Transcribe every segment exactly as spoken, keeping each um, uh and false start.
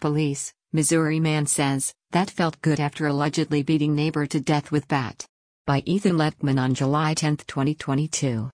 Police, Missouri man says, that felt good after allegedly beating neighbor to death with bat. By Ethan Letman on July tenth twenty twenty-two.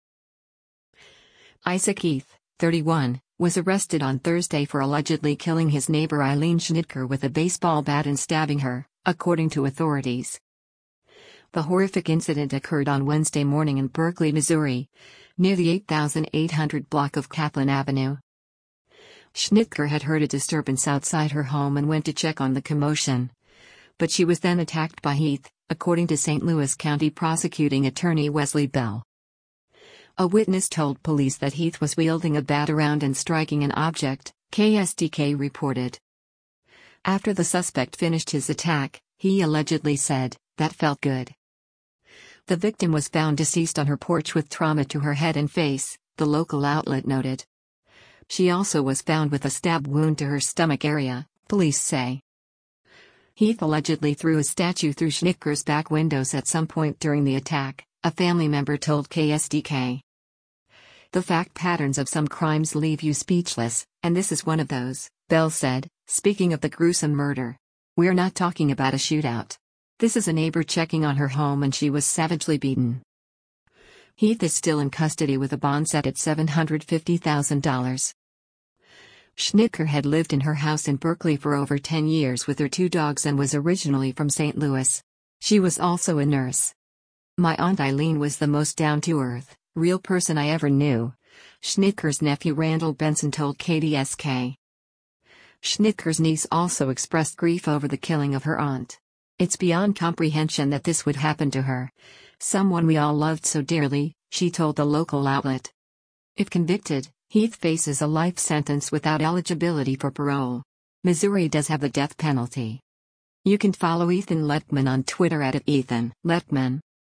Isaac Heath, thirty-one, was arrested on Thursday for allegedly killing his neighbor Eileen Schnittker with a baseball bat and stabbing her, according to authorities. The horrific incident occurred on Wednesday morning in Berkeley, Missouri, near the eight thousand eight hundred block of Kaplan Avenue. Schnittker had heard a disturbance outside her home and went to check on the commotion. But she was then attacked by Heath, according to Saint Louis County Prosecuting Attorney Wesley Bell. A witness told police that Heath was wielding a bat around and striking an object, K S D K reported. After the suspect finished his attack, he allegedly said, "That felt good." The victim was found deceased on her porch with trauma to her head and face, the local outlet noted. She also was found with a stab wound to her stomach area, police say. Heath allegedly threw a statue through Schnittker's back windows at some point during the attack, a family member told K S D K. The fact patterns of some crimes leave you speechless, and this is one of those, Bell said, speaking of the gruesome murder. We're not talking about a shootout. This is a neighbor checking on her home and she was savagely beaten. Heath is still in custody with a bond set at seven hundred fifty thousand dollars. Schnittker had lived in her house in Berkeley for over ten years with her two dogs and was originally from Saint Louis. She was also a nurse. "My Aunt Eileen was the most down-to-earth, real person I ever knew," Schnittker's nephew Randall Benson told K D S K. Schnittker's niece also expressed grief over the killing of her aunt. "It's beyond comprehension that this would happen to her. Someone we all loved so dearly," she told the local outlet. If convicted, Heath faces a life sentence without eligibility for parole. Missouri does have the death penalty. You can follow Ethan Letman on Twitter at Ethan Letman.